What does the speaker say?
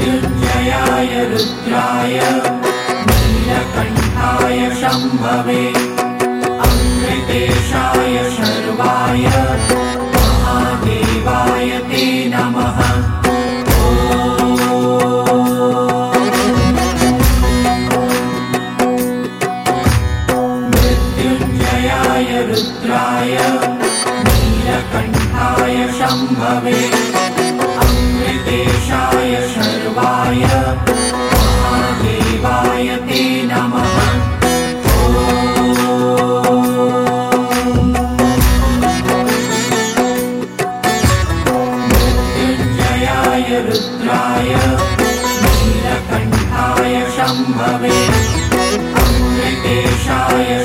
मृत्युञ्जयाय रुद्राय नीलकण्ठाय शम्भवे अमृतेशाय शर्वाय महादेवाय ते नमः। मृत्युञ्जयाय रुद्राय नीलकण्ठाय शम्भवे अमृतेशाय शर्वाय महादेवाय ते नमः। मृत्युञ्जयाय रुद्राय नीलकण्ठाय शम्भवे अमृतेशाय